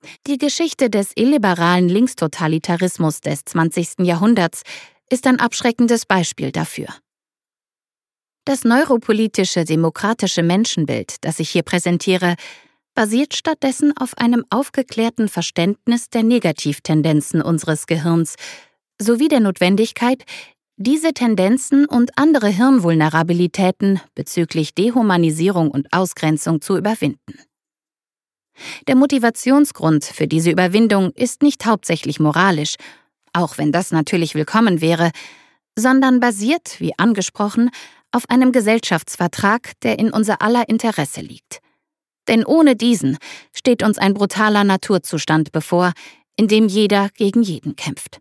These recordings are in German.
Die Geschichte des illiberalen Linkstotalitarismus des 20. Jahrhunderts ist ein abschreckendes Beispiel dafür. Das neuropolitische demokratische Menschenbild, das ich hier präsentiere, basiert stattdessen auf einem aufgeklärten Verständnis der Negativtendenzen unseres Gehirns sowie der Notwendigkeit, diese Tendenzen und andere Hirnvulnerabilitäten bezüglich Dehumanisierung und Ausgrenzung zu überwinden. Der Motivationsgrund für diese Überwindung ist nicht hauptsächlich moralisch, auch wenn das natürlich willkommen wäre, sondern basiert, wie angesprochen, auf einem Gesellschaftsvertrag, der in unser aller Interesse liegt. Denn ohne diesen steht uns ein brutaler Naturzustand bevor, in dem jeder gegen jeden kämpft.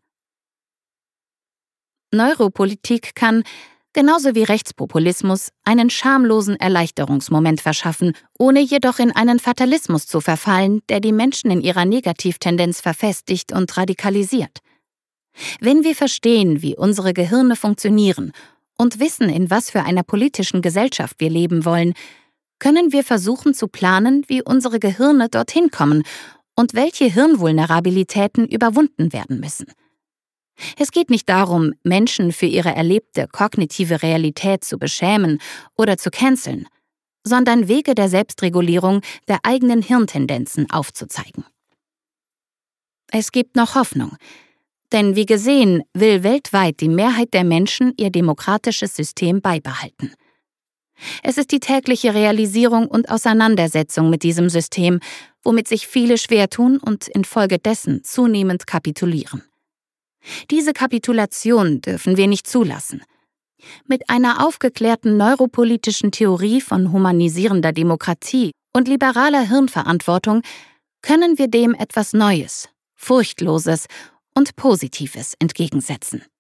Neuropolitik kann, genauso wie Rechtspopulismus, einen schamlosen Erleichterungsmoment verschaffen, ohne jedoch in einen Fatalismus zu verfallen, der die Menschen in ihrer Negativtendenz verfestigt und radikalisiert. Wenn wir verstehen, wie unsere Gehirne funktionieren und wissen, in was für einer politischen Gesellschaft wir leben wollen, können wir versuchen zu planen, wie unsere Gehirne dorthin kommen und welche Hirnvulnerabilitäten überwunden werden müssen. Es geht nicht darum, Menschen für ihre erlebte kognitive Realität zu beschämen oder zu canceln, sondern Wege der Selbstregulierung der eigenen Hirntendenzen aufzuzeigen. Es gibt noch Hoffnung, denn wie gesehen will weltweit die Mehrheit der Menschen ihr demokratisches System beibehalten. Es ist die tägliche Realisierung und Auseinandersetzung mit diesem System, womit sich viele schwer tun und infolgedessen zunehmend kapitulieren. Diese Kapitulation dürfen wir nicht zulassen. Mit einer aufgeklärten neuropolitischen Theorie von humanisierender Demokratie und liberaler Hirnverantwortung können wir dem etwas Neues, Furchtloses und Positives entgegensetzen.